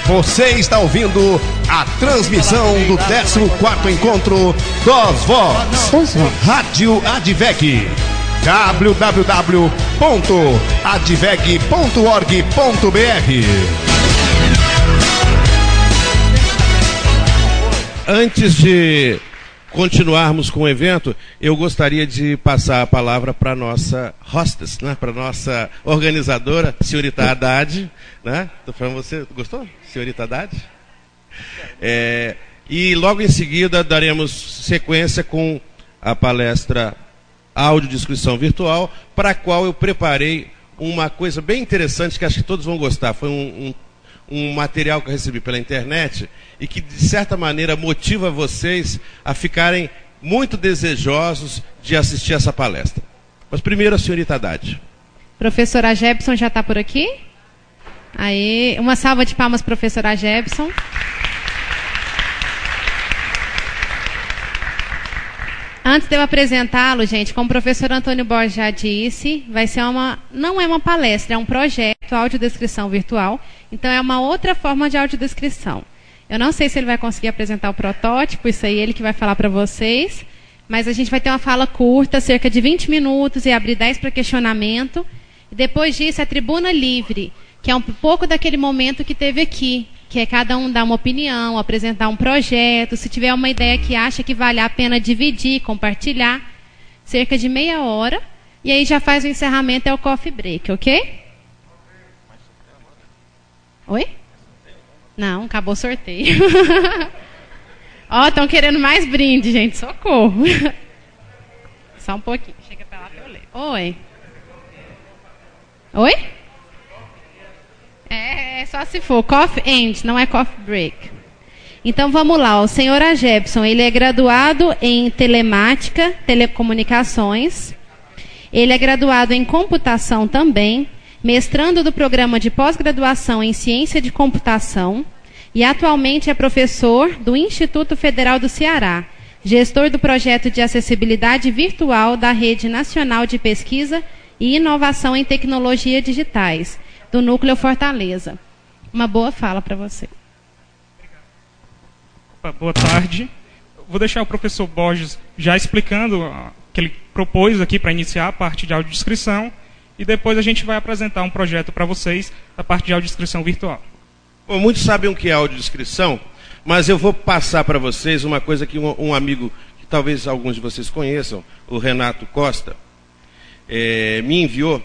Você está ouvindo a transmissão do 14º Encontro dos Voz. Rádio Adveg. www.adveg.org.br. Antes de continuarmos com o evento, eu gostaria de passar a palavra para a nossa hostess, né? Para a nossa organizadora, senhorita Haddad. Né? Estou falando você, gostou? Senhorita Haddad? E logo em seguida daremos sequência com a palestra Audiodescrição Virtual, para a qual eu preparei uma coisa bem interessante que acho que todos vão gostar. Foi um material que eu recebi pela internet e que, de certa maneira, motiva vocês a ficarem muito desejosos de assistir essa palestra. Mas primeiro a senhorita Haddad. Professora Jebson já está por aqui? Aí, uma salva de palmas, professora Jebson. Antes de eu apresentá-lo, gente, como o professor Antônio Borges já disse, não é uma palestra, é um projeto, audiodescrição virtual. Então, é uma outra forma de audiodescrição. Eu não sei se ele vai conseguir apresentar o protótipo, isso aí ele que vai falar para vocês. Mas a gente vai ter uma fala curta, cerca de 20 minutos, e abrir 10 para questionamento. E depois disso, é tribuna livre, que é um pouco daquele momento que teve aqui, que é cada um dar uma opinião, apresentar um projeto, se tiver uma ideia que acha que vale a pena dividir, compartilhar, cerca de meia hora, e aí já faz o encerramento, é o coffee break, ok? Oi? Não, acabou o sorteio. Ó, estão querendo mais brinde, gente, socorro. Só um pouquinho, chega pra lá pra eu ler. Oi? Oi? É só se for coffee end, não é coffee break. Então vamos lá, o senhor Jebson, ele é graduado em telemática, telecomunicações. Ele é graduado em computação também, mestrando do programa de pós-graduação em ciência de computação e atualmente é professor do Instituto Federal do Ceará, gestor do projeto de acessibilidade virtual da Rede Nacional de Pesquisa e Inovação em Tecnologias Digitais, do Núcleo Fortaleza. Uma boa fala para você. Boa tarde. Vou deixar o professor Borges já explicando o que ele propôs aqui para iniciar a parte de audiodescrição e depois a gente vai apresentar um projeto para vocês, a parte de audiodescrição virtual. Bom, muitos sabem o que é audiodescrição, mas eu vou passar para vocês uma coisa que um amigo, que talvez alguns de vocês conheçam, o Renato Costa, me enviou.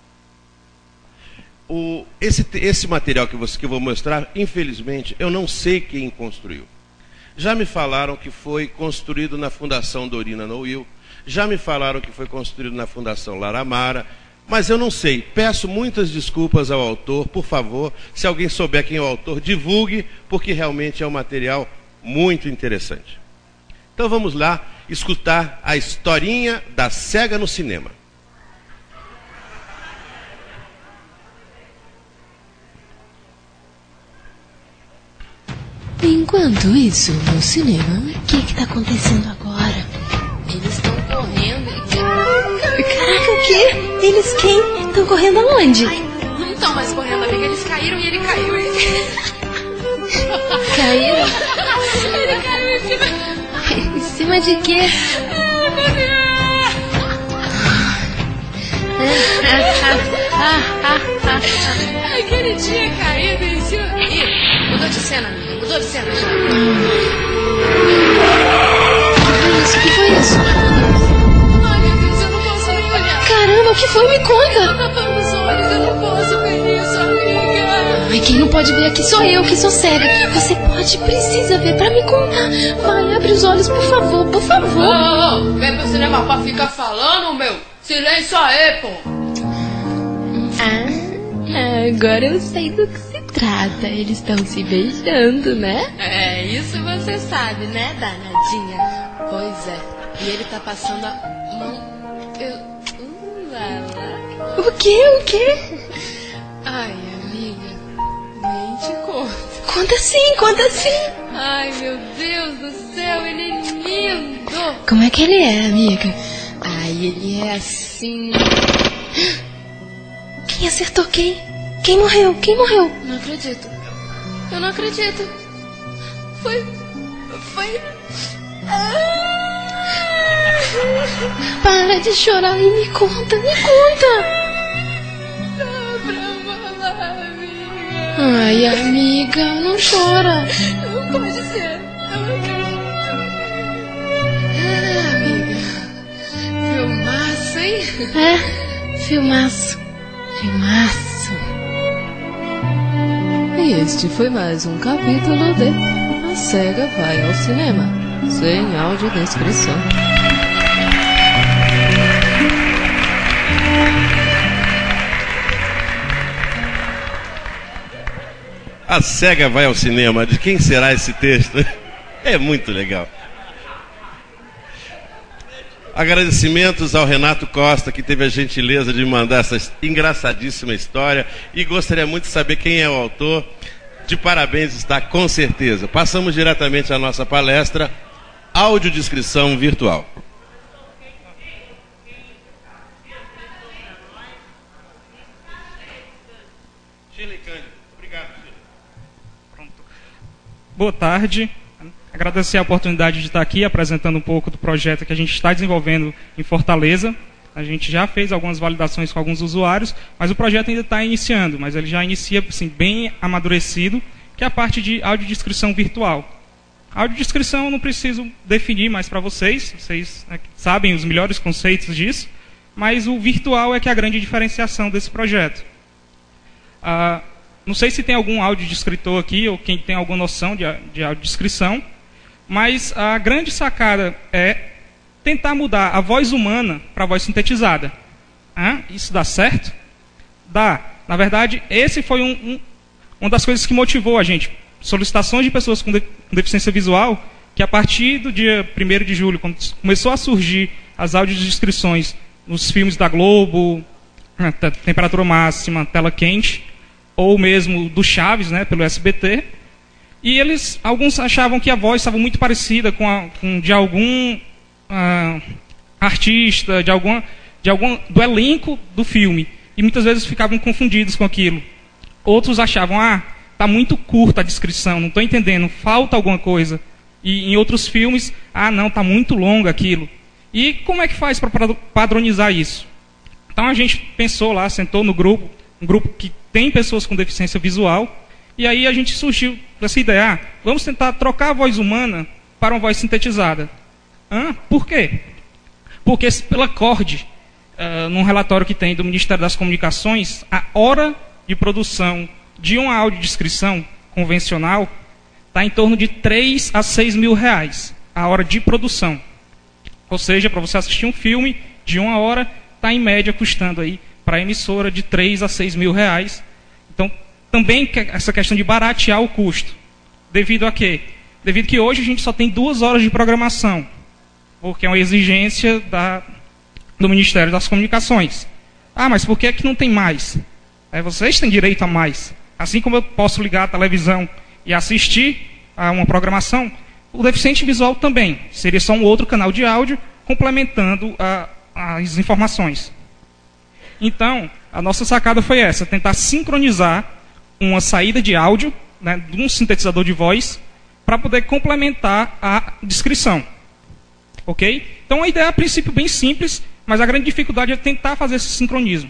Esse material que eu vou mostrar, infelizmente, eu não sei quem construiu. Já me falaram que foi construído na Fundação Dorina Noil, já me falaram que foi construído na Fundação Laramara, mas eu não sei. Peço muitas desculpas ao autor, por favor, se alguém souber quem é o autor, divulgue, porque realmente é um material muito interessante. Então vamos lá escutar a historinha da cega no cinema. Enquanto isso, no cinema, o que está acontecendo agora? Eles estão correndo. Caraca, o quê? Eles quem? Estão correndo aonde? Ai, não estão mais correndo, amiga. Eles caíram e ele caiu. Caíram? Ele caiu Em cima de quê? Aquele tinha caído em cima. Mudou de cena, amiga. Mudou de cena. O que foi isso? Ai, meu Deus, eu não posso nem olhar. Caramba, o que foi? Me conta. Eu tô tapando os olhos, eu não posso ver isso, amiga. Ai, quem não pode ver aqui sou eu, que sou cega. Você precisa ver pra me contar. Vai, abre os olhos, por favor, por favor. Vem pro cinema pra ficar falando, meu. Silêncio aí, pô. Agora eu sei do que se trata. Eles estão se beijando, né? É, isso você sabe, né, danadinha? Pois é. E ele tá passando a mão... O quê? Ai, amiga, nem te conto. Conta sim. Ai, meu Deus do céu, ele é lindo. Como é que ele é, amiga? Ai, ele é assim... Quem acertou quem? Quem morreu? Não acredito. Eu não acredito. Foi... Para de chorar e me conta, me conta. Ai, amiga, não chora. Não pode ser. Eu não acredito. Amiga. Filmaço, hein? Filmaço. E este foi mais um capítulo de A Cega Vai ao Cinema, sem audiodescrição. A Cega Vai ao Cinema. De quem será esse texto? É muito legal. Agradecimentos ao Renato Costa, que teve a gentileza de mandar essa engraçadíssima história, e gostaria muito de saber quem é o autor. De parabéns está, com certeza. Passamos diretamente à nossa palestra, audiodescrição virtual. Shirley Cândido, obrigado, Shirley. Pronto. Boa tarde. Agradecer a oportunidade de estar aqui apresentando um pouco do projeto que a gente está desenvolvendo em Fortaleza. A gente já fez algumas validações com alguns usuários, mas o projeto ainda está iniciando, mas ele já inicia assim, bem amadurecido, que é a parte de audiodescrição virtual. A audiodescrição eu não preciso definir mais para vocês sabem os melhores conceitos disso, mas o virtual é que é a grande diferenciação desse projeto. Não sei se tem algum audiodescritor aqui, ou quem tem alguma noção de audiodescrição, mas a grande sacada é tentar mudar a voz humana para a voz sintetizada. Isso dá certo? Dá. Na verdade, esse foi uma das coisas que motivou a gente. Solicitações de pessoas com deficiência visual, que a partir do dia 1º de julho, quando começou a surgir as audiodescrições nos filmes da Globo, Temperatura Máxima, Tela Quente, ou mesmo do Chaves, pelo SBT, e alguns achavam que a voz estava muito parecida com de algum artista, do elenco do filme, e muitas vezes ficavam confundidos com aquilo. Outros achavam, está muito curta a descrição, não estou entendendo, falta alguma coisa. E em outros filmes, não, está muito longa aquilo. E como é que faz para padronizar isso? Então a gente pensou lá, sentou no grupo, um grupo que tem pessoas com deficiência visual, e aí a gente surgiu dessa ideia, vamos tentar trocar a voz humana para uma voz sintetizada. Por quê? Porque pela CORD, num relatório que tem do Ministério das Comunicações, a hora de produção de uma audiodescrição convencional está em torno de 3 a 6 mil reais, a hora de produção. Ou seja, para você assistir um filme de 1 hora, está em média custando aí para a emissora de 3 a 6 mil reais. Então, também essa questão de baratear o custo. Devido a quê? Devido que hoje a gente só tem 2 horas de programação, porque é uma exigência do Ministério das Comunicações. Mas por que não tem mais? Vocês têm direito a mais. Assim como eu posso ligar a televisão e assistir a uma programação, o deficiente visual também. Seria só um outro canal de áudio complementando as informações. Então, a nossa sacada foi essa, tentar sincronizar uma saída de áudio, de um sintetizador de voz, para poder complementar a descrição. Ok? Então, a ideia, a princípio, bem simples, mas a grande dificuldade é tentar fazer esse sincronismo.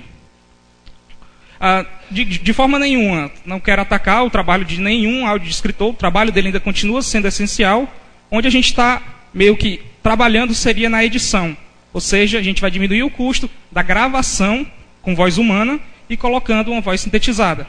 De forma nenhuma, não quero atacar o trabalho de nenhum audiodescritor, o trabalho dele ainda continua sendo essencial. Onde a gente está meio que trabalhando seria na edição. Ou seja, a gente vai diminuir o custo da gravação com voz humana e colocando uma voz sintetizada.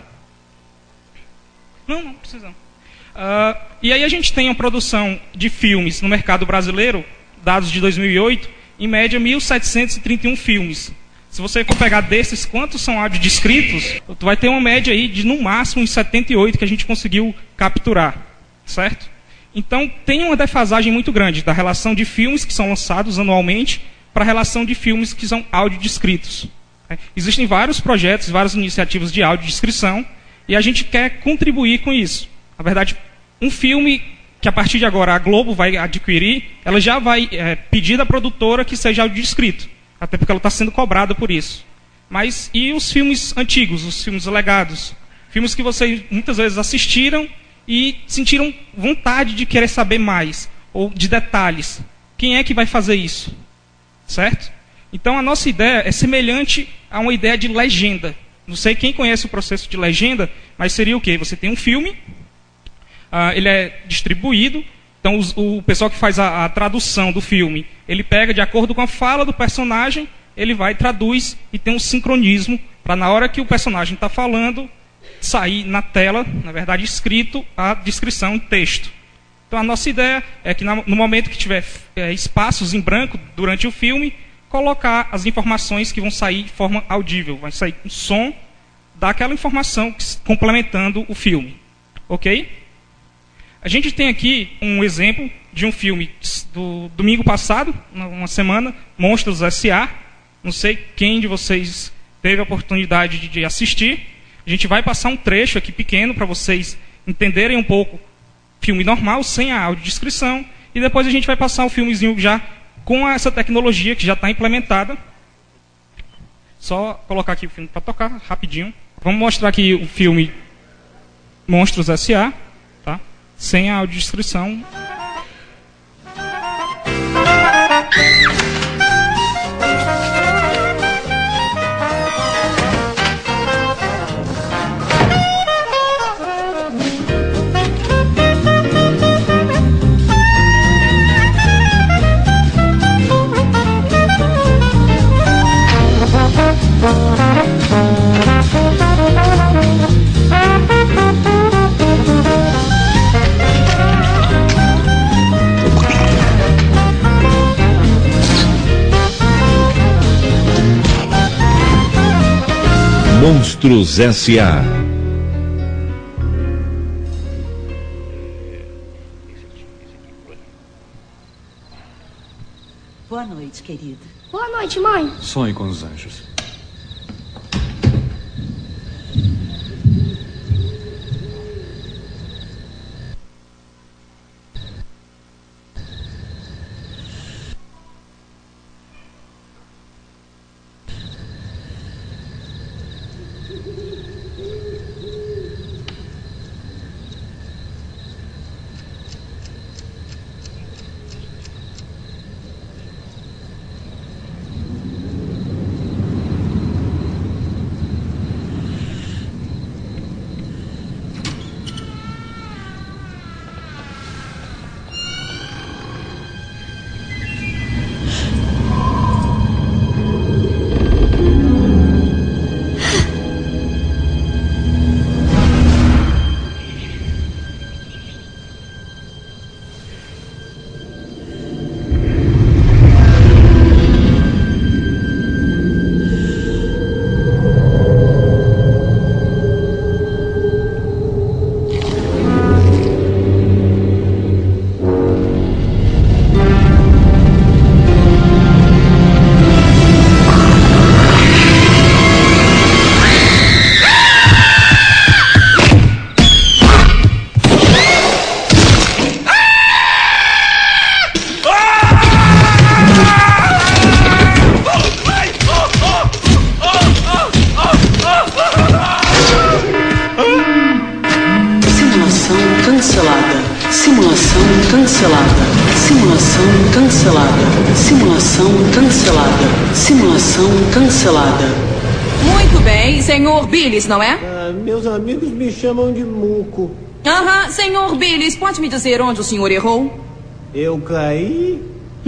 Não precisa. E aí a gente tem uma produção de filmes no mercado brasileiro, dados de 2008, em média 1.731 filmes. Se você for pegar desses, quantos são audiodescritos, tu vai ter uma média aí de no máximo em 78 que a gente conseguiu capturar, certo? Então tem uma defasagem muito grande da relação de filmes que são lançados anualmente para a relação de filmes que são audiodescritos. Existem vários projetos, várias iniciativas de audiodescrição e a gente quer contribuir com isso. Na verdade, um filme que a partir de agora a Globo vai adquirir, ela já vai pedir da produtora que seja audiodescrito, até porque ela está sendo cobrada por isso. Mas e os filmes antigos, os filmes legados? Filmes que vocês muitas vezes assistiram e sentiram vontade de querer saber mais, ou de detalhes. Quem é que vai fazer isso? Certo? Então a nossa ideia é semelhante a uma ideia de legenda. Não sei quem conhece o processo de legenda, mas seria o quê? Você tem um filme, ele é distribuído, então o pessoal que faz a tradução do filme, ele pega de acordo com a fala do personagem, ele vai e traduz e tem um sincronismo, para na hora que o personagem está falando, sair na tela, na verdade escrito, a descrição em texto. Então a nossa ideia é que no momento que tiver espaços em branco durante o filme, colocar as informações que vão sair de forma audível. Vai sair um som daquela informação complementando o filme. Ok? A gente tem aqui um exemplo de um filme do domingo passado, uma semana, Monstros S.A. Não sei quem de vocês teve a oportunidade de assistir. A gente vai passar um trecho aqui pequeno para vocês entenderem um pouco filme normal, sem a audiodescrição. E depois a gente vai passar um filmezinho já com essa tecnologia que já está implementada. Só colocar aqui o filme para tocar, rapidinho. Vamos mostrar aqui o filme Monstros S.A., tá? Sem a audiodescrição. Monstros S.A. Boa noite, querido. Boa noite, mãe. Sonhe com os anjos. Muito bem, senhor Billis, não é? Meus amigos me chamam de Muco. Senhor Billis, pode me dizer onde o senhor errou? Eu caí?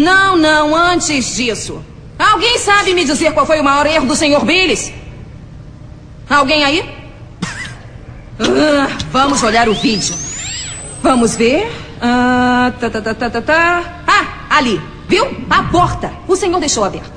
Não, antes disso. Alguém sabe me dizer qual foi o maior erro do senhor Billis? Alguém aí? Vamos olhar o vídeo. Vamos ver. Ali. Viu? A porta. O senhor deixou aberta.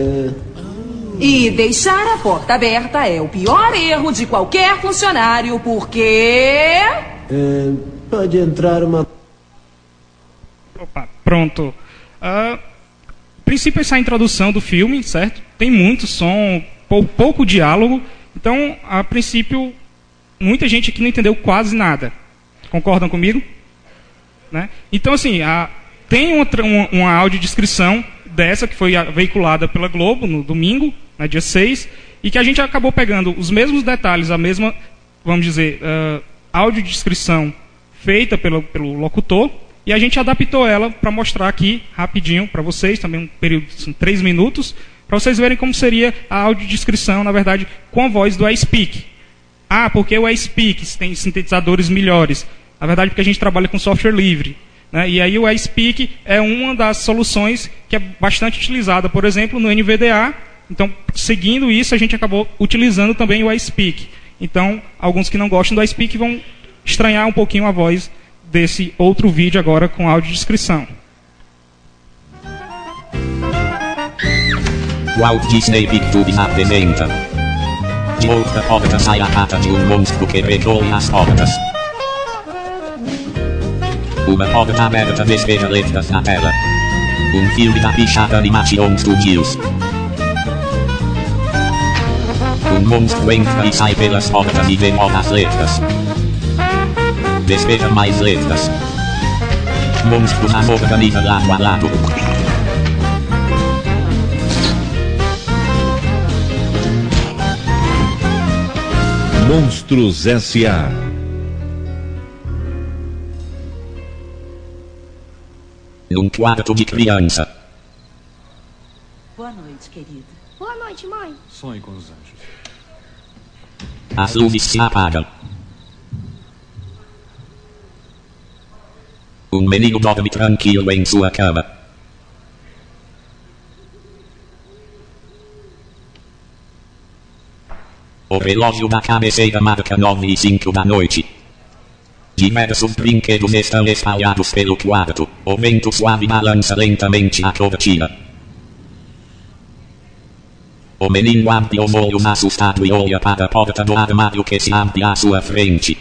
E deixar a porta aberta é o pior erro de qualquer funcionário, porque... Pode entrar uma... Opa, pronto. O princípio é essa introdução do filme, certo? Tem muito som, pouco diálogo. Então, a princípio, muita gente aqui não entendeu quase nada. Concordam comigo? Né? Então, assim, tem uma audiodescrição dessa que foi veiculada pela Globo no domingo, né, dia 6, e que a gente acabou pegando os mesmos detalhes, a mesma, vamos dizer, audiodescrição feita pelo locutor, e a gente adaptou ela para mostrar aqui rapidinho para vocês, também um período de 3 minutos, para vocês verem como seria a audiodescrição, na verdade, com a voz do iSpeak. Ah, porque o iSpeak tem sintetizadores melhores? Na verdade, porque a gente trabalha com software livre, né? E aí o iSpeak é uma das soluções que é bastante utilizada, por exemplo, no NVDA. Então, seguindo isso, a gente acabou utilizando também o iSpeak. Então, alguns que não gostam do iSpeak vão estranhar um pouquinho a voz desse outro vídeo agora com audiodescrição. Walt Disney Pictures apresenta De outra porta sai a pata de um monstro que recolhe as portas. Uma porta aberta despeja letras na tela. Um filme da Pixar Animation Studios. Um monstro entra e sai pelas portas e demora as letras. Despeja mais letras. Monstros as organiza lado a lado. Monstros S.A. Num quarto de criança. Boa noite, querida. Boa noite, mãe. Sonhe com os anjos. As luzes se apagam. Um menino dorme tranquilo em sua cama. O relógio da cabeceira marca 9:05 da noite. Diversos brinquedos estão espalhados pelo quarto. O vento suave balança lentamente a cortina. O menino abre os olhos assustado e olha para a porta do armário que se abre à sua frente.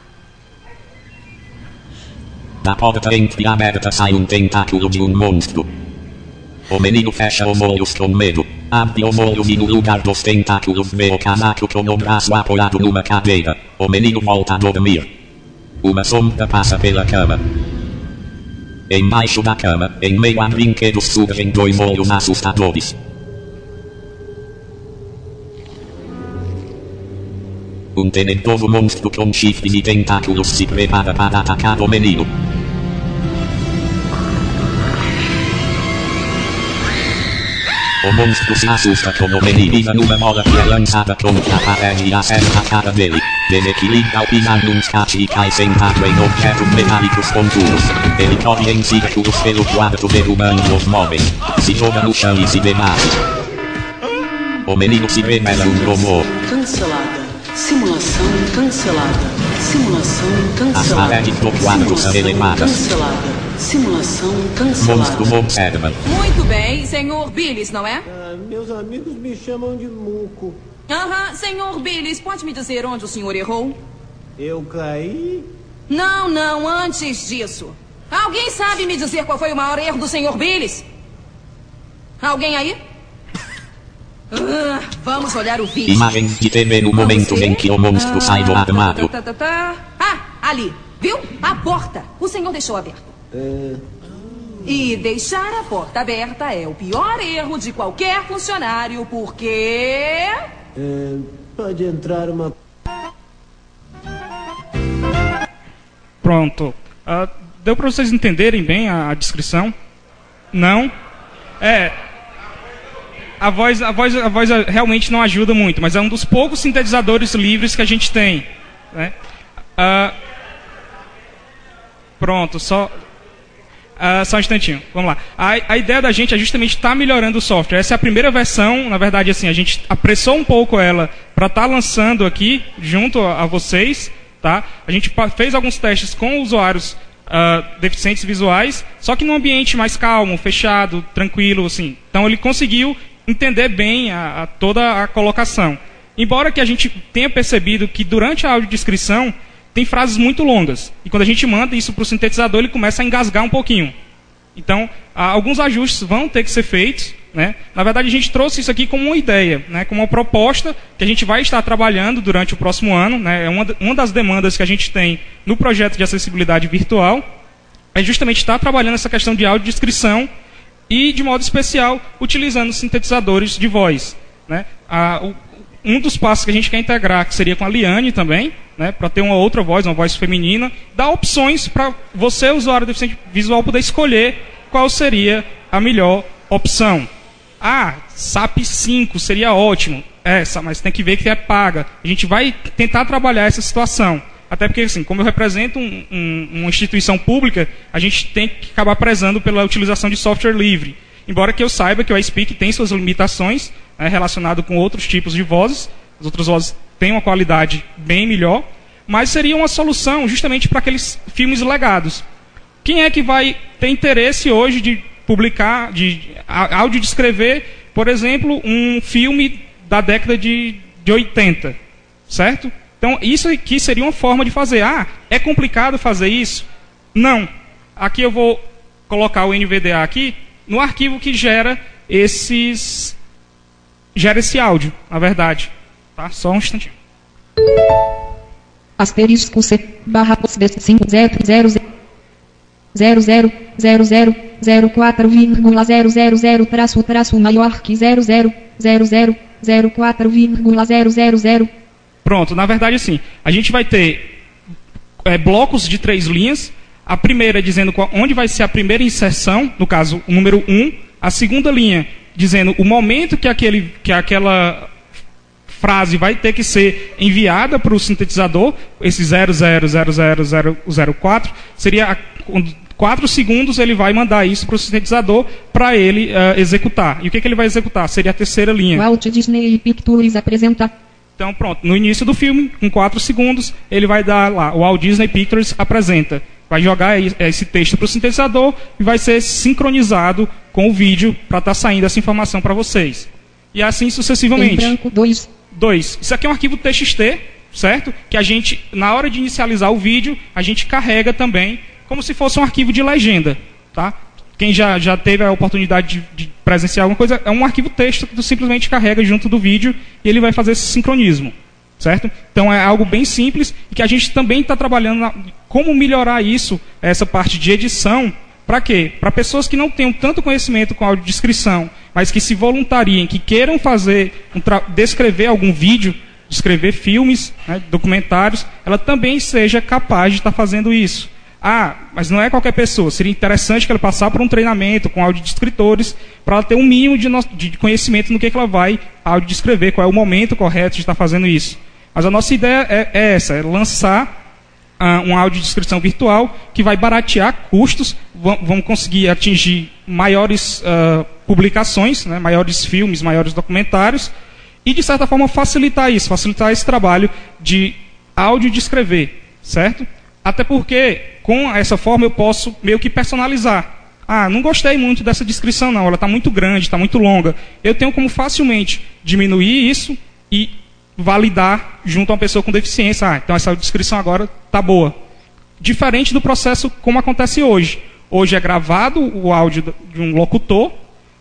Da porta entreaberta sai um tentáculo de um monstro. O menino fecha os olhos com medo. Abre os olhos e no lugar dos tentáculos vê o casaco com o braço apoiado numa cadeira. O menino volta a dormir. Uma sombra passa pela cama. Embaixo da cama, em meio a brinquedos, surgem 2 olhos assustadores. Um tenebroso monstro com chifres e tentáculos se prepara para atacar o menino. O monstro se assusta com o menino e pisa numa bola que é lançada contra a parede e acerta a cara dele. Desequilibra ao pisar num escate e cai sentado em objetos metálicos conturos. Ele corre em círculos pelo quarto derrubando os móveis. Se joga no chão e se debate. O menino se revela um robô. Cancelada. Simulação cancelada. Simulação cancelada. As paredes do quarto são elevadas. Cancelada. Simulação cancelada. Monstros observam. Muito bem, senhor Billis, não é? Meus amigos me chamam de Muco. Aham, senhor Billis, pode me dizer onde o senhor errou? Eu caí? Não, antes disso. Alguém sabe me dizer qual foi o maior erro do senhor Billis? Alguém aí? Vamos olhar o vídeo. Imagens de TV no momento em que o monstro sai do armário. Ali, viu? A porta. O senhor deixou aberta. E deixar a porta aberta é o pior erro de qualquer funcionário, porque... Pode entrar uma... Pronto. Deu para vocês entenderem bem a descrição? Não? A voz realmente não ajuda muito, mas é um dos poucos sintetizadores livres que a gente tem, né? Pronto, só um instantinho, vamos lá. A ideia da gente é justamente estar melhorando o software. Essa é a primeira versão, na verdade, assim, a gente apressou um pouco ela para estar lançando aqui junto a vocês, tá? A gente fez alguns testes com usuários deficientes visuais, só que num ambiente mais calmo, fechado, tranquilo, assim. Então ele conseguiu entender bem toda a colocação. Embora que a gente tenha percebido que durante a audiodescrição tem frases muito longas. E quando a gente manda isso para o sintetizador, ele começa a engasgar um pouquinho. Então, alguns ajustes vão ter que ser feitos, né? Na verdade, a gente trouxe isso aqui como uma ideia, né? Como uma proposta que a gente vai estar trabalhando durante o próximo ano, né? É uma das demandas que a gente tem no projeto de acessibilidade virtual, é justamente estar trabalhando essa questão de audiodescrição e, de modo especial, utilizando sintetizadores de voz, né? um dos passos que a gente quer integrar, que seria com a Liane também, né, para ter uma outra voz, uma voz feminina, dá opções para você, usuário deficiente visual, poder escolher qual seria a melhor opção. SAP 5 seria ótimo. Mas tem que ver que é paga. A gente vai tentar trabalhar essa situação. Até porque, assim, como eu represento uma instituição pública, a gente tem que acabar prezando pela utilização de software livre. Embora que eu saiba que o iSpeak tem suas limitações, relacionado com outros tipos de vozes. As outras vozes têm uma qualidade bem melhor. Mas seria uma solução justamente para aqueles filmes legados. Quem é que vai ter interesse hoje de publicar, de audiodescrever, por exemplo, um filme da década de 80, certo? Então, isso aqui seria uma forma de fazer. É complicado fazer isso? Não. Aqui eu vou colocar o NVDA aqui, no arquivo que gera esse áudio, na verdade. Tá? Só um instantinho. Asterisco C, barra 500000004,000 traço maior que 000004,000. Pronto, na verdade assim, a gente vai ter blocos de 3 linhas. A primeira dizendo onde vai ser a primeira inserção, no caso o número 1. A segunda linha dizendo o momento que aquela frase vai ter que ser enviada para o sintetizador. Esse 000004 seria 4 segundos ele vai mandar isso para o sintetizador para ele executar. E o que ele vai executar? Seria a terceira linha. Walt Disney Pictures apresenta. Então pronto, no início do filme, com 4 segundos, ele vai dar lá, o Walt Disney Pictures apresenta. Vai jogar esse texto para o sintetizador e vai ser sincronizado com o vídeo para estar saindo essa informação para vocês. E assim sucessivamente. Em branco 2. Isso aqui é um arquivo TXT, certo? Que a gente, na hora de inicializar o vídeo, a gente carrega também como se fosse um arquivo de legenda, tá? Quem já teve a oportunidade de presenciar alguma coisa, é um arquivo texto que tu simplesmente carrega junto do vídeo e ele vai fazer esse sincronismo, certo? Então é algo bem simples e que a gente também está trabalhando como melhorar isso, essa parte de edição. Para quê? Para pessoas que não tenham tanto conhecimento com audiodescrição, mas que se voluntariem, que queiram descrever algum vídeo, descrever filmes, documentários, ela também seja capaz de estar fazendo isso. Mas não é qualquer pessoa. Seria interessante que ela passasse por um treinamento com audiodescritores para ela ter um mínimo de conhecimento no que ela vai audiodescrever, qual é o momento correto de estar fazendo isso. Mas a nossa ideia é essa, é lançar uma audiodescrição virtual que vai baratear custos, vamos conseguir atingir maiores publicações, maiores filmes, maiores documentários, e de certa forma facilitar esse trabalho de audiodescrever, certo? Até porque, com essa forma, eu posso meio que personalizar. Não gostei muito dessa descrição, não. Ela está muito grande, está muito longa. Eu tenho como facilmente diminuir isso e validar junto a uma pessoa com deficiência. Então essa descrição agora está boa. Diferente do processo como acontece hoje. Hoje é gravado o áudio de um locutor.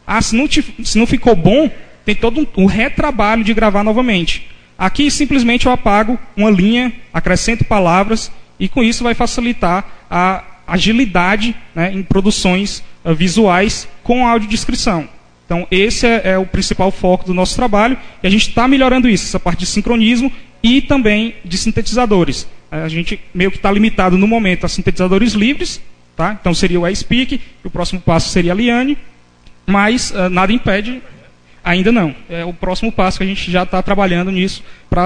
Se não ficou bom, tem todo um retrabalho de gravar novamente. Aqui, simplesmente, eu apago uma linha, acrescento palavras, e com isso vai facilitar a agilidade em produções visuais com audiodescrição. Então, esse é o principal foco do nosso trabalho, e a gente está melhorando isso, essa parte de sincronismo e também de sintetizadores. A gente meio que está limitado no momento a sintetizadores livres, tá? Então seria o iSpeak, o próximo passo seria a Liane, mas nada impede, ainda não. É o próximo passo que a gente já está trabalhando nisso para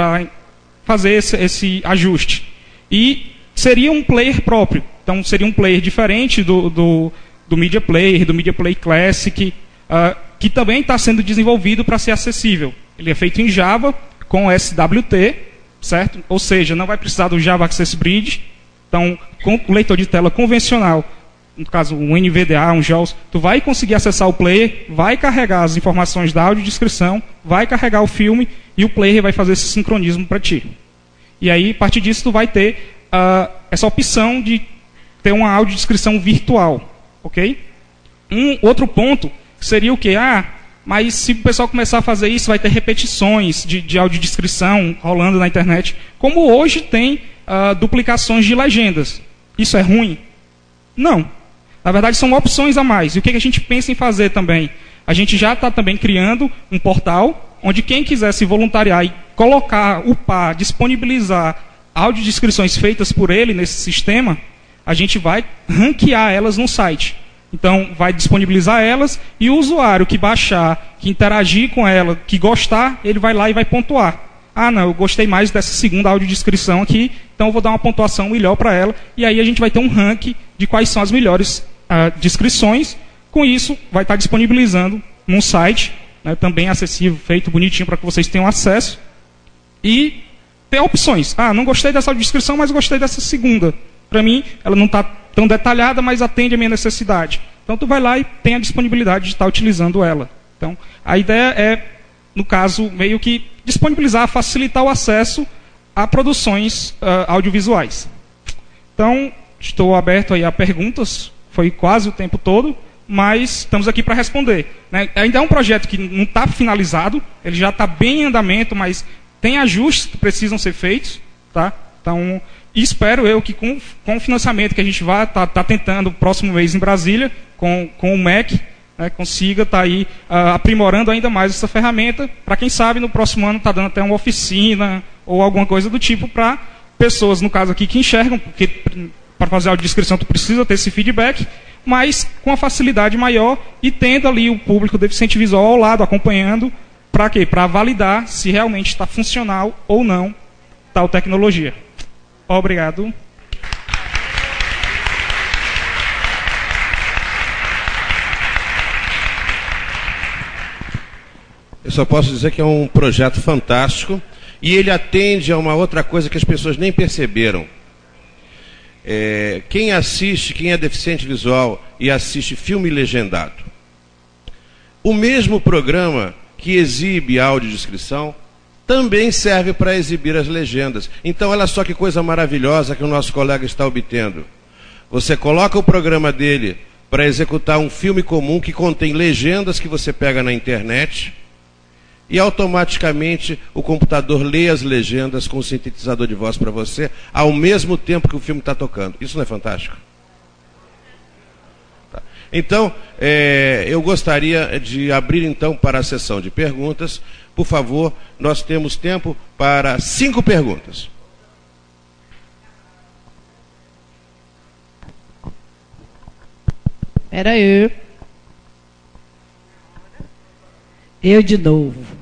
fazer esse ajuste. E seria um player próprio, então seria um player diferente do Media Player, do Media Player Classic, que também está sendo desenvolvido para ser acessível. Ele é feito em Java, com SWT, certo? Ou seja, não vai precisar do Java Access Bridge. Então, com o leitor de tela convencional, no caso, um NVDA, um JAWS, tu vai conseguir acessar o player, vai carregar as informações da audiodescrição, vai carregar o filme, e o player vai fazer esse sincronismo para ti. E aí, a partir disso, tu vai ter essa opção de ter uma audiodescrição virtual. Ok? Um outro ponto seria o quê? Mas se o pessoal começar a fazer isso, vai ter repetições de audiodescrição rolando na internet. Como hoje tem duplicações de legendas. Isso é ruim? Não. Na verdade, são opções a mais. E o que a gente pensa em fazer também? A gente já está também criando um portal onde quem quiser se voluntariar e colocar, upar, disponibilizar audiodescrições feitas por ele nesse sistema, a gente vai ranquear elas no site. Então, vai disponibilizar elas e o usuário que baixar, que interagir com ela, que gostar, ele vai lá e vai pontuar. Ah, não, eu gostei mais dessa segunda audiodescrição aqui, então eu vou dar uma pontuação melhor para ela. E aí a gente vai ter um ranking de quais são as melhores descrições. Com isso, vai estar disponibilizando num site, né, também acessível, feito bonitinho para que vocês tenham acesso. E ter opções. Ah, não gostei dessa audiodescrição, mas gostei dessa segunda. Para mim, ela não está tão detalhada, mas atende a minha necessidade. Então, tu vai lá e tem a disponibilidade de estar utilizando ela. Então, a ideia é, no caso, meio que disponibilizar, facilitar o acesso a produções audiovisuais. Então, estou aberto aí a perguntas. Foi quase o tempo todo, mas estamos aqui para responder. Né? Ainda é um projeto que não está finalizado, ele já está bem em andamento, mas tem ajustes que precisam ser feitos. Tá? Então, espero eu que com o financiamento que a gente vai estar tentando próximo mês em Brasília, com o MEC, né, consiga estar aí aprimorando ainda mais essa ferramenta, para quem sabe no próximo ano está dando até uma oficina ou alguma coisa do tipo para pessoas, no caso aqui, que enxergam, porque para fazer a audiodescrição tu precisa ter esse feedback, mas com a facilidade maior e tendo ali o público deficiente visual ao lado, acompanhando, para quê? Para validar se realmente está funcional ou não tal tecnologia. Obrigado. Eu só posso dizer que é um projeto fantástico e ele atende a uma outra coisa que as pessoas nem perceberam. Quem assiste, quem é deficiente visual e assiste filme legendado, o mesmo programa que exibe a audiodescrição também serve para exibir as legendas. Então, olha só que coisa maravilhosa que o nosso colega está obtendo. Você coloca o programa dele para executar um filme comum que contém legendas que você pega na internet e automaticamente o computador lê as legendas com o sintetizador de voz para você ao mesmo tempo que o filme está tocando. Isso não é fantástico? Tá. Então, eu gostaria de abrir então para a sessão de perguntas. Por favor, nós temos tempo para 5 perguntas. Espera aí. Eu de novo.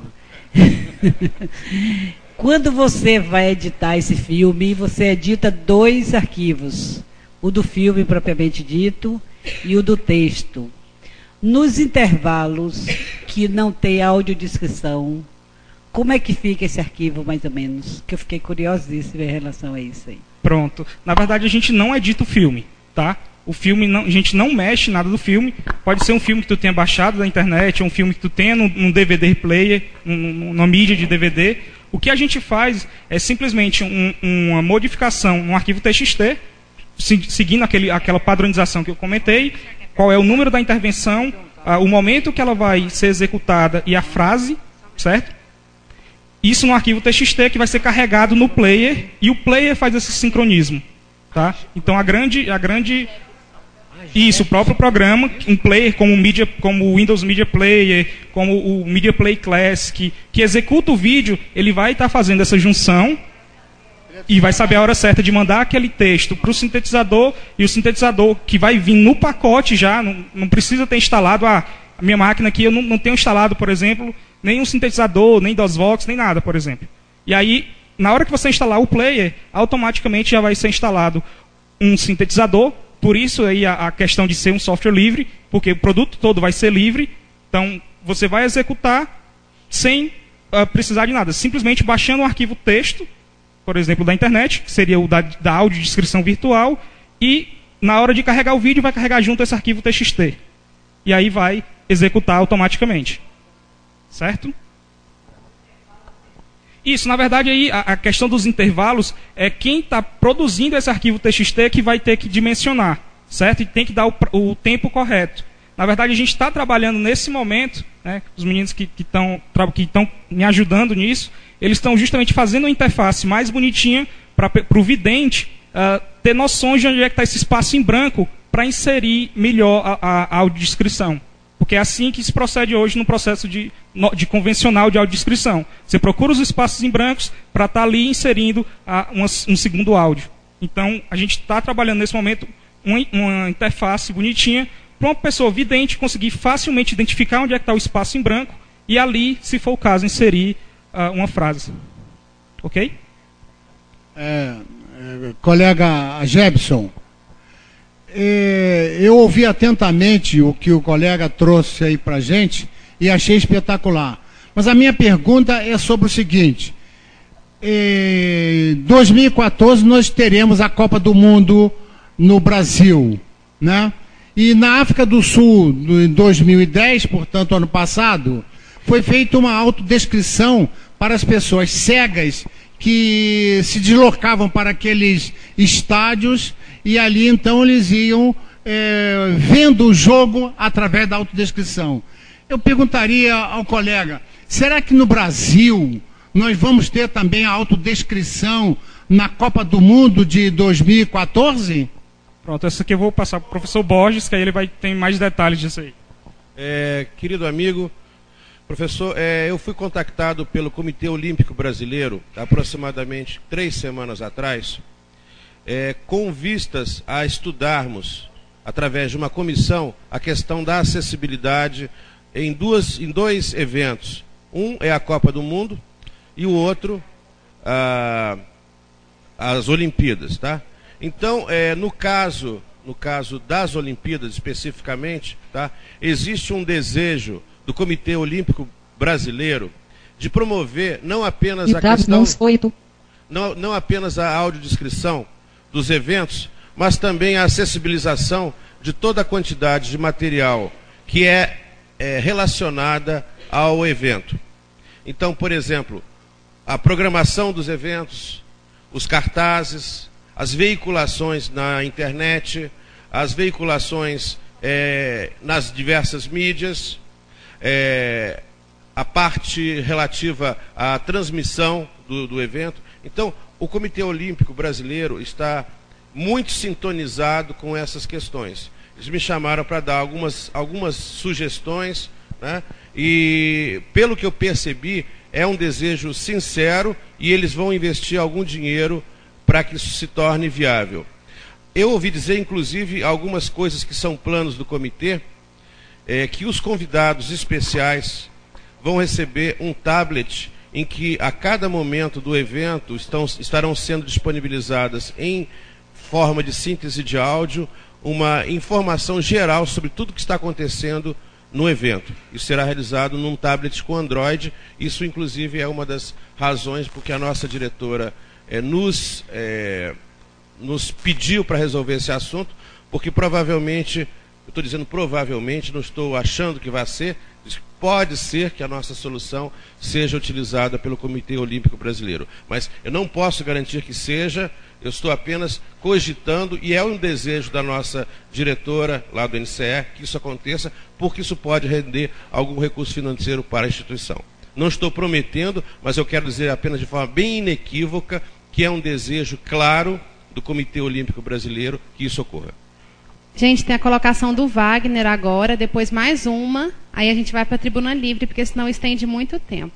Quando você vai editar esse filme, você edita 2 arquivos. O do filme propriamente dito e o do texto. Nos intervalos que não tem audiodescrição, como é que fica esse arquivo, mais ou menos? Que eu fiquei curiosíssima em relação a isso aí. Pronto. Na verdade, a gente não edita o filme, tá? O filme, a gente não mexe nada do filme. Pode ser um filme que tu tenha baixado da internet, ou um filme que tu tenha num DVD player, numa mídia de DVD. O que a gente faz é simplesmente uma modificação no arquivo TXT, seguindo aquela padronização que eu comentei, qual é o número da intervenção, o momento que ela vai ser executada e a frase, certo? Isso no arquivo TXT que vai ser carregado no player, e o player faz esse sincronismo. Tá? Então isso, o próprio programa, um player como o Windows Media Player, como o Media Play Classic, que executa o vídeo, ele vai estar fazendo essa junção e vai saber a hora certa de mandar aquele texto para o sintetizador, e o sintetizador que vai vir no pacote já, não precisa ter instalado, a minha máquina aqui eu não tenho instalado, por exemplo, nem um sintetizador, nem DOSVox, nem nada, por exemplo. E aí, na hora que você instalar o player, automaticamente já vai ser instalado um sintetizador. Por isso aí a questão de ser um software livre, porque o produto todo vai ser livre. Então, você vai executar sem precisar de nada. Simplesmente baixando um arquivo texto, por exemplo, da internet, que seria o da audiodescrição virtual, e na hora de carregar o vídeo, vai carregar junto esse arquivo TXT. E aí vai executar automaticamente. Certo? Isso, na verdade, aí, a questão dos intervalos é quem está produzindo esse arquivo TXT que vai ter que dimensionar, certo? E tem que dar o tempo correto. Na verdade, a gente está trabalhando nesse momento, né, os meninos que estão me ajudando nisso, eles estão justamente fazendo uma interface mais bonitinha para o vidente ter noções de onde é que está esse espaço em branco para inserir melhor a audiodescrição. Porque é assim que se procede hoje no processo de convencional de audiodescrição. Você procura os espaços em brancos para estar ali inserindo um segundo áudio. Então, a gente está trabalhando nesse momento uma interface bonitinha para uma pessoa vidente conseguir facilmente identificar onde é que está o espaço em branco e ali, se for o caso, inserir uma frase. Ok? Colega Jebson, eu ouvi atentamente o que o colega trouxe aí para a gente e achei espetacular. Mas a minha pergunta é sobre o seguinte: em 2014 nós teremos a Copa do Mundo no Brasil, né? E na África do Sul, em 2010, portanto, ano passado, foi feita uma autodescrição para as pessoas cegas que se deslocavam para aqueles estádios e ali então eles iam vendo o jogo através da autodescrição. Eu perguntaria ao colega, será que no Brasil nós vamos ter também a autodescrição na Copa do Mundo de 2014? Pronto, essa aqui eu vou passar para o professor Borges, que aí ele vai ter mais detalhes disso aí. Querido amigo, professor, eu fui contactado pelo Comitê Olímpico Brasileiro, aproximadamente 3 semanas atrás, com vistas a estudarmos, através de uma comissão, a questão da acessibilidade em dois eventos. Um é a Copa do Mundo e o outro as Olimpíadas, tá? Então, no caso das Olimpíadas especificamente, tá, existe um desejo do Comitê Olímpico Brasileiro de promover não apenas a questão, não apenas a audiodescrição dos eventos, mas também a acessibilização de toda a quantidade de material que é relacionada ao evento. Então, por exemplo, a programação dos eventos, os cartazes, as veiculações na internet, as veiculações nas diversas mídias, a parte relativa à transmissão do evento. Então, o Comitê Olímpico Brasileiro está muito sintonizado com essas questões. Eles me chamaram para dar algumas sugestões, né? E, pelo que eu percebi, é um desejo sincero e eles vão investir algum dinheiro para que isso se torne viável. Eu ouvi dizer, inclusive, algumas coisas que são planos do comitê, que os convidados especiais vão receber um tablet em que a cada momento do evento estarão sendo disponibilizadas em forma de síntese de áudio uma informação geral sobre tudo que está acontecendo no evento. Isso será realizado num tablet com Android. Isso, inclusive, é uma das razões porque a nossa diretora nos pediu para resolver esse assunto, porque provavelmente, eu estou dizendo provavelmente, não estou achando que vai ser, pode ser que a nossa solução seja utilizada pelo Comitê Olímpico Brasileiro. Mas eu não posso garantir que seja, eu estou apenas cogitando, e é um desejo da nossa diretora lá do NCE que isso aconteça, porque isso pode render algum recurso financeiro para a instituição. Não estou prometendo, mas eu quero dizer apenas de forma bem inequívoca que é um desejo claro do Comitê Olímpico Brasileiro que isso ocorra. Gente, tem a colocação do Wagner agora, depois mais uma, aí a gente vai para a tribuna livre, porque senão estende muito tempo.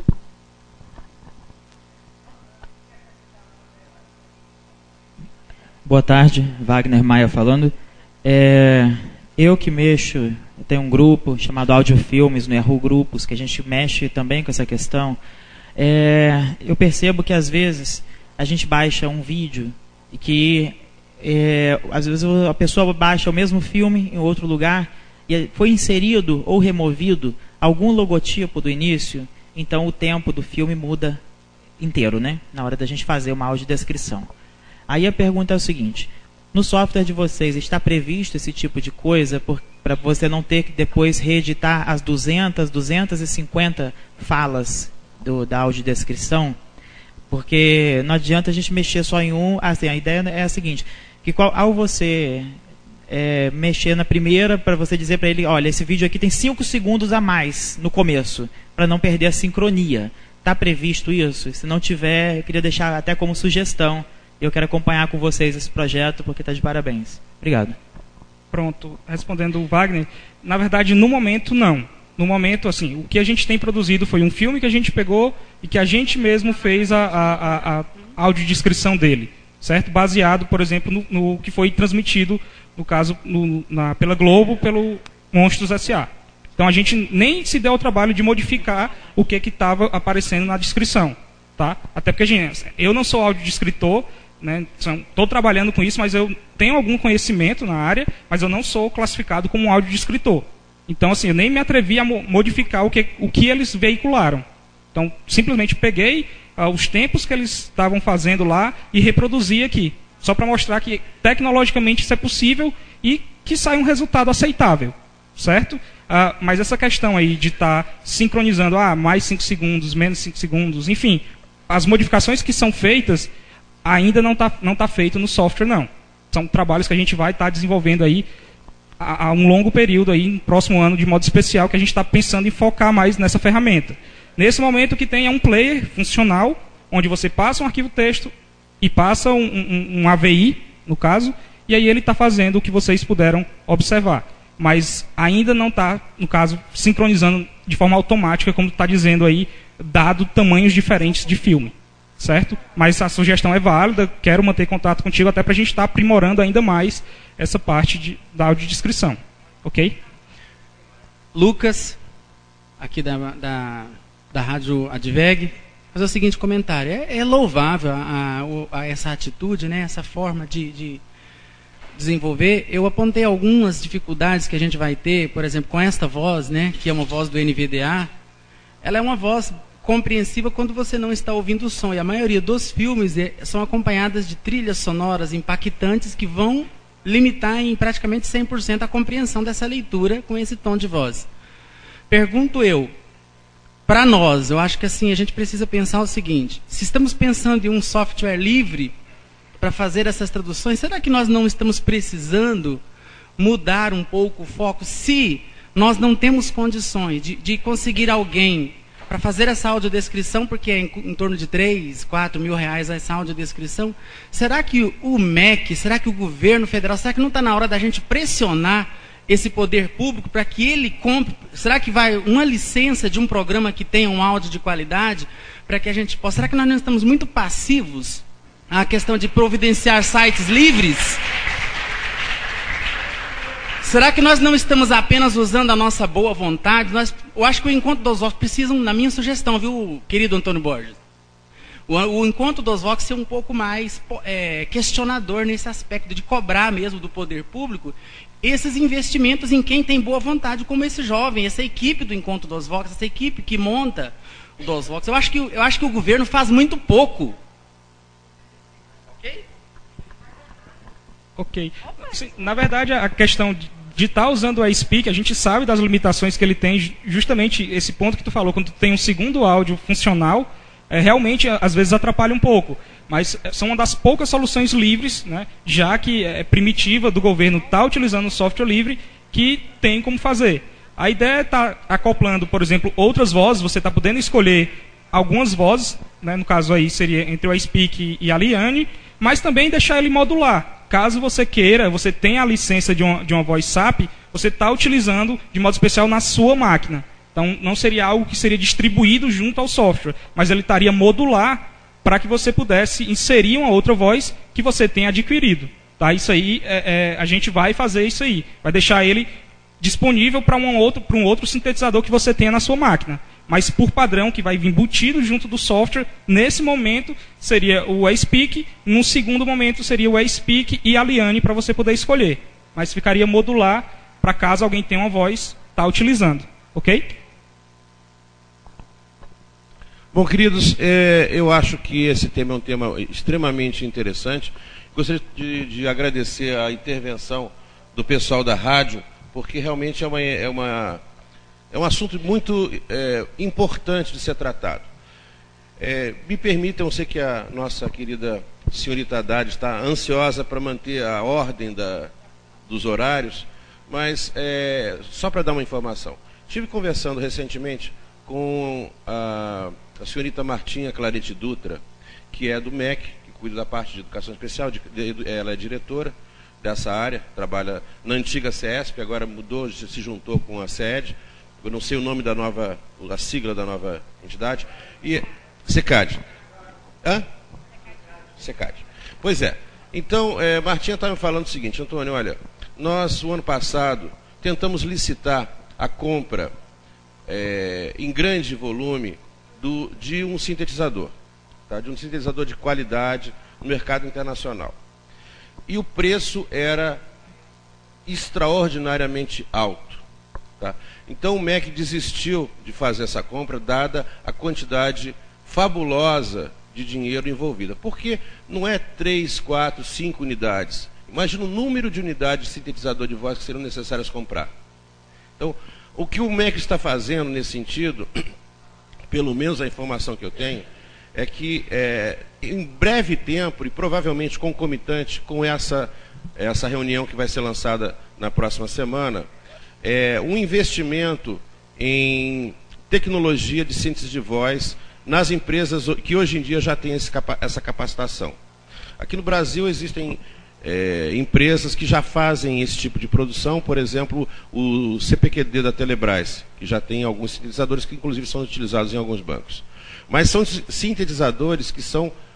Boa tarde, Wagner Maia falando. Eu que mexo, eu tenho um grupo chamado Audiofilmes no Yahoo Grupos, que a gente mexe também com essa questão. Eu percebo que às vezes a gente baixa um vídeo e que às vezes a pessoa baixa o mesmo filme em outro lugar e foi inserido ou removido algum logotipo do início, então o tempo do filme muda inteiro, né? Na hora da gente fazer uma audiodescrição. Aí a pergunta é o seguinte: no software de vocês está previsto esse tipo de coisa para você não ter que depois reeditar as 250 falas da audiodescrição? Porque não adianta a gente mexer só em um. Assim, a ideia é a seguinte, que ao você mexer na primeira, para você dizer para ele, olha, esse vídeo aqui tem 5 segundos a mais no começo, para não perder a sincronia. Está previsto isso? Se não tiver, eu queria deixar até como sugestão. Eu quero acompanhar com vocês esse projeto, porque está de parabéns. Obrigado. Pronto, respondendo o Wagner, na verdade, no momento, não. No momento, assim, o que a gente tem produzido foi um filme que a gente pegou e que a gente mesmo fez a audiodescrição dele, certo? Baseado, por exemplo, no que foi transmitido, no caso, pela Globo, pelo Monstros S.A. Então, a gente nem se deu ao trabalho de modificar o que estava aparecendo na descrição, tá? Até porque, gente, eu não sou audiodescritor, né? Estou trabalhando com isso, mas eu tenho algum conhecimento na área, mas eu não sou classificado como um audiodescritor. Então, assim, eu nem me atrevi a modificar o que eles veicularam. Então, simplesmente peguei os tempos que eles estavam fazendo lá e reproduzi aqui, só para mostrar que tecnologicamente isso é possível e que sai um resultado aceitável, certo? Mas essa questão aí de estar sincronizando, mais 5 segundos, menos 5 segundos, enfim, as modificações que são feitas ainda não tá feito no software, não. São trabalhos que a gente vai estar desenvolvendo aí há um longo período, aí, no próximo ano, de modo especial, que a gente está pensando em focar mais nessa ferramenta. Nesse momento, o que tem é um player funcional, onde você passa um arquivo texto e passa um AVI, no caso, e aí ele está fazendo o que vocês puderam observar. Mas ainda não está, no caso, sincronizando de forma automática, como está dizendo aí, dado tamanhos diferentes de filme. Certo? Mas a sugestão é válida, quero manter contato contigo até para a gente estar aprimorando ainda mais essa parte da audiodescrição. Ok? Lucas, aqui da Rádio Adveg, fazer o seguinte comentário. É louvável essa atitude, né? Essa forma de desenvolver. Eu apontei algumas dificuldades que a gente vai ter, por exemplo, com esta voz, né? Que é uma voz do NVDA. Ela é uma voz compreensiva quando você não está ouvindo o som. E a maioria dos filmes são acompanhadas de trilhas sonoras impactantes que vão limitar em praticamente 100% a compreensão dessa leitura com esse tom de voz. Pergunto eu, para nós, eu acho que assim a gente precisa pensar o seguinte: se estamos pensando em um software livre para fazer essas traduções, será que nós não estamos precisando mudar um pouco o foco? Se nós não temos condições de conseguir alguém para fazer essa audiodescrição, porque é em torno de 3, 4 mil reais essa audiodescrição, será que o MEC, será que o governo federal, será que não está na hora da gente pressionar esse poder público para que ele compre? Será que vai uma licença de um programa que tenha um áudio de qualidade para que a gente possa? Será que nós não estamos muito passivos à questão de providenciar sites livres? Será que nós não estamos apenas usando a nossa boa vontade? Eu acho que o Encontro dos Vox precisa, na minha sugestão, viu, querido Antônio Borges? O Encontro dos Vox ser um pouco mais questionador nesse aspecto de cobrar mesmo do poder público esses investimentos em quem tem boa vontade, como esse jovem, essa equipe do Encontro dos Vox, essa equipe que monta o dos Vox. Eu acho que o governo faz muito pouco. Ok. Sim, na verdade, a questão de estar usando o iSpeak, a gente sabe das limitações que ele tem, justamente esse ponto que tu falou, quando tu tem um segundo áudio funcional, realmente, às vezes, atrapalha um pouco. Mas são uma das poucas soluções livres, né, já que é primitiva do governo estar utilizando o software livre, que tem como fazer. A ideia é estar acoplando, por exemplo, outras vozes, você está podendo escolher algumas vozes, né, no caso aí seria entre o iSpeak e a Liane, mas também deixar ele modular. Caso você queira, você tenha a licença de uma voz SAP, você está utilizando de modo especial na sua máquina. Então, não seria algo que seria distribuído junto ao software, mas ele estaria modular para que você pudesse inserir uma outra voz que você tenha adquirido. Tá? Isso aí, a gente vai fazer isso aí. Vai deixar ele disponível para um outro sintetizador que você tenha na sua máquina. Mas por padrão, que vai vir embutido junto do software, nesse momento seria o iSpeak, no segundo momento seria o iSpeak e a Liane para você poder escolher. Mas ficaria modular para caso alguém tenha uma voz, tá utilizando. Ok? Bom, queridos, eu acho que esse tema é um tema extremamente interessante. Gostaria de agradecer a intervenção do pessoal da rádio, porque realmente é um assunto muito importante de ser tratado. Me permitam, eu sei que a nossa querida senhorita Haddad está ansiosa para manter a ordem dos horários, mas só para dar uma informação. Estive conversando recentemente com a senhorita Martinha Clarete Dutra, que é do MEC, que cuida da parte de educação especial, ela é diretora, dessa área, trabalha na antiga CESP, agora mudou, se juntou com a sede, eu não sei o nome da nova, a sigla da nova entidade, e SECAD. Hã? SECAD. Pois é. Então, Martinha estava me falando o seguinte, Antônio, olha, nós, o ano passado, tentamos licitar a compra em grande volume de um sintetizador, tá? De um sintetizador de qualidade no mercado internacional. E o preço era extraordinariamente alto. Tá? Então o MEC desistiu de fazer essa compra, dada a quantidade fabulosa de dinheiro envolvida. Porque não é 3, 4, 5 unidades. Imagina o número de unidades de sintetizador de voz que serão necessárias comprar. Então, o que o MEC está fazendo nesse sentido, pelo menos a informação que eu tenho, é que em breve tempo, e provavelmente concomitante com essa reunião que vai ser lançada na próxima semana, um investimento em tecnologia de síntese de voz nas empresas que hoje em dia já têm essa capacitação. Aqui no Brasil existem empresas que já fazem esse tipo de produção, por exemplo, o CPQD da Telebrás, que já tem alguns sintetizadores que inclusive são utilizados em alguns bancos. Mas são sintetizadores que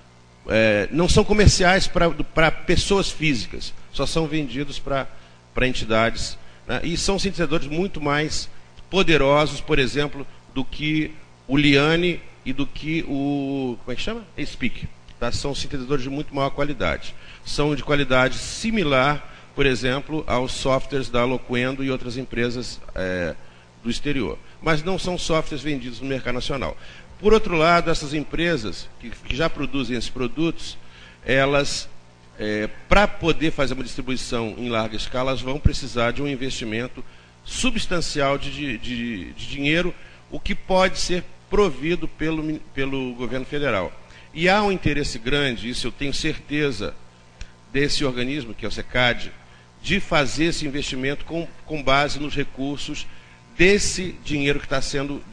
não são comerciais para pessoas físicas, só são vendidos para entidades, né? E são sintetizadores muito mais poderosos, por exemplo, do que o Liane e do que o... como é que chama? Speak. Tá? São sintetizadores de muito maior qualidade. São de qualidade similar, por exemplo, aos softwares da Loquendo e outras empresas do exterior. Mas não são softwares vendidos no mercado nacional. Por outro lado, essas empresas que já produzem esses produtos, elas, para poder fazer uma distribuição em larga escala, elas vão precisar de um investimento substancial de dinheiro, o que pode ser provido pelo governo federal. E há um interesse grande, isso eu tenho certeza, desse organismo, que é o SECAD, de fazer esse investimento com base nos recursos desse dinheiro que está sendo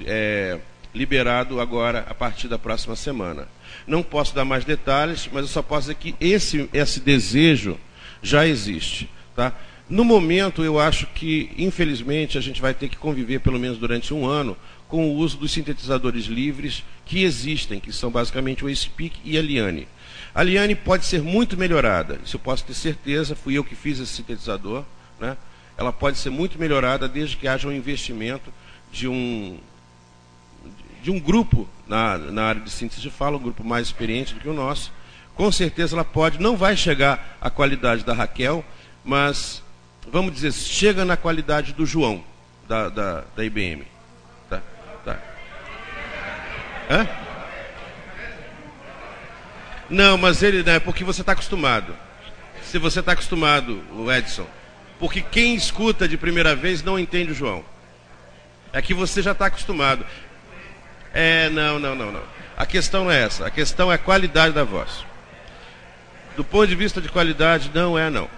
liberado agora a partir da próxima semana. Não posso dar mais detalhes, mas eu só posso dizer que esse desejo já existe. Tá? No momento, eu acho que, infelizmente, a gente vai ter que conviver, pelo menos durante um ano, com o uso dos sintetizadores livres que existem, que são basicamente o Speak e a Liane. A Liane pode ser muito melhorada, isso eu posso ter certeza, fui eu que fiz esse sintetizador, né? Ela pode ser muito melhorada desde que haja um investimento de um grupo na área de síntese de fala, um grupo mais experiente do que o nosso. Com certeza ela não vai chegar à qualidade da Raquel, mas, vamos dizer, chega na qualidade do João, da IBM. Tá. Hã? Não, mas ele, né, porque você está acostumado. Se você está acostumado, o Edson, porque quem escuta de primeira vez não entende o João. É que você já está acostumado. Não. A questão não é essa. A questão é a qualidade da voz. Do ponto de vista de qualidade, não é não.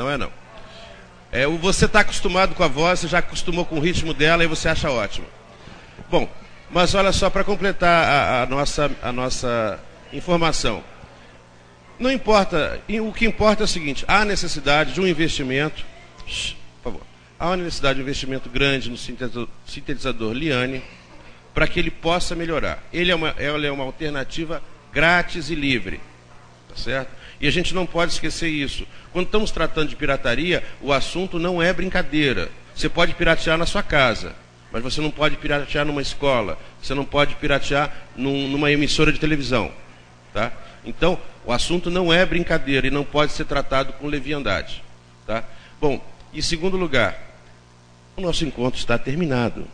Você está acostumado com a voz, você já acostumou com o ritmo dela e você acha ótimo. Bom, mas olha só, para completar a nossa informação. Não importa, o que importa é o seguinte, há necessidade de um investimento, por favor, há uma necessidade de um investimento grande no sintetizador Liane, para que ele possa melhorar. Ela é uma alternativa grátis e livre, tá certo? E a gente não pode esquecer isso. Quando estamos tratando de pirataria, o assunto não é brincadeira. Você pode piratear na sua casa, mas você não pode piratear numa escola, você não pode piratear numa emissora de televisão, tá? Então, o assunto não é brincadeira e não pode ser tratado com leviandade, tá? Bom, em segundo lugar, o nosso encontro está terminado.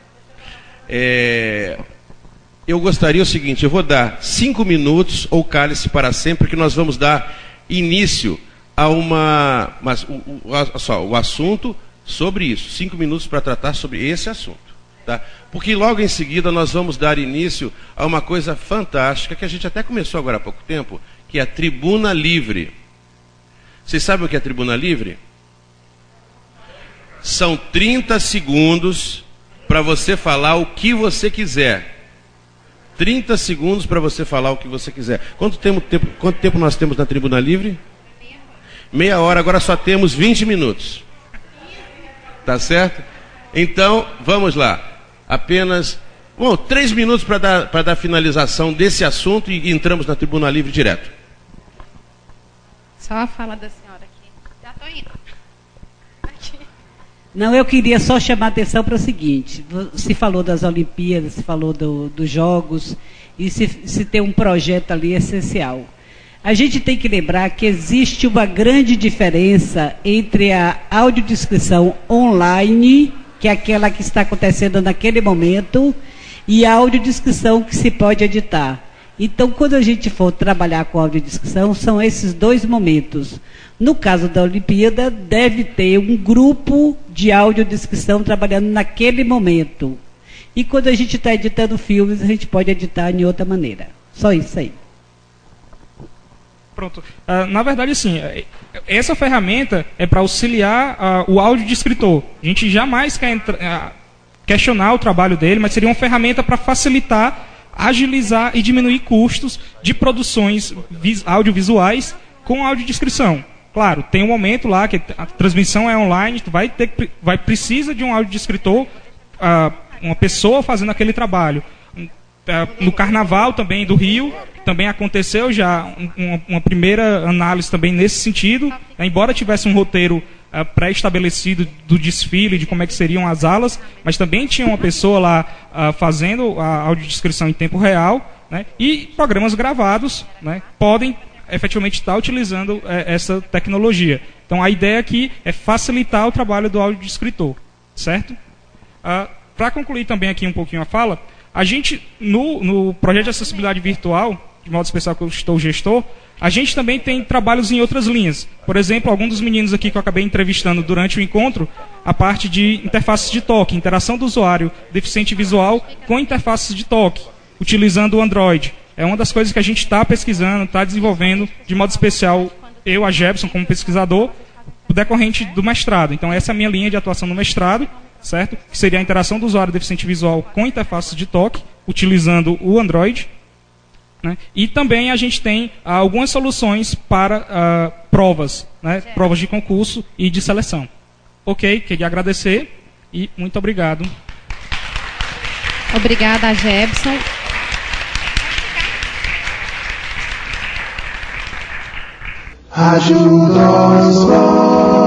Eu gostaria o seguinte, eu vou dar 5 minutos ou cale-se para sempre, que nós vamos dar início a o assunto sobre isso. 5 minutos para tratar sobre esse assunto. Tá? Porque logo em seguida nós vamos dar início a uma coisa fantástica, que a gente até começou agora há pouco tempo, que é a Tribuna Livre. Vocês sabem o que é Tribuna Livre? São 30 segundos para você falar o que você quiser. 30 segundos para você falar o que você quiser. Quanto tempo nós temos na Tribuna Livre? Meia hora, agora só temos 20 minutos. Tá certo? Então, vamos lá. Apenas 3 minutos para dar finalização desse assunto e entramos na Tribuna Livre direto. Só a fala da senhora aqui. Já estou indo. Aqui. Não, eu queria só chamar a atenção para o seguinte. Se falou das Olimpíadas, se falou dos Jogos, e se tem um projeto ali essencial. A gente tem que lembrar que existe uma grande diferença entre a audiodescrição online, que é aquela que está acontecendo naquele momento, e a audiodescrição que se pode editar. Então, quando a gente for trabalhar com audiodescrição, são esses dois momentos. No caso da Olimpíada, deve ter um grupo de audiodescrição trabalhando naquele momento. E quando a gente está editando filmes, a gente pode editar de outra maneira. Só isso aí. Pronto. Na verdade, sim, essa ferramenta é para auxiliar o audiodescritor. A gente jamais quer questionar o trabalho dele, mas seria uma ferramenta para facilitar, agilizar e diminuir custos de produções audiovisuais com audiodescrição. Claro, tem um momento lá que a transmissão é online, tu precisa de um audiodescritor, uma pessoa fazendo aquele trabalho. No Carnaval também do Rio, também aconteceu já uma primeira análise também nesse sentido, embora tivesse um roteiro pré-estabelecido do desfile, de como é que seriam as alas, mas também tinha uma pessoa lá fazendo a audiodescrição em tempo real, né, e programas gravados, né, podem efetivamente estar utilizando essa tecnologia. Então a ideia aqui é facilitar o trabalho do audiodescritor, certo? Para concluir também aqui um pouquinho a fala, a gente, no projeto de acessibilidade virtual, de modo especial que eu estou gestor, a gente também tem trabalhos em outras linhas. Por exemplo, alguns dos meninos aqui que eu acabei entrevistando durante o encontro, a parte de interfaces de toque, interação do usuário deficiente visual com interfaces de toque, utilizando o Android. É uma das coisas que a gente está pesquisando, está desenvolvendo, de modo especial, eu, a Jebson, como pesquisador, decorrente do mestrado. Então, essa é a minha linha de atuação no mestrado, certo? Que seria a interação do usuário deficiente visual com interfaces de toque, utilizando o Android. Né? E também a gente tem algumas soluções para provas, né? Provas de concurso e de seleção. Ok, queria agradecer e muito obrigado. Obrigada, Jebson. Rádio Oswald.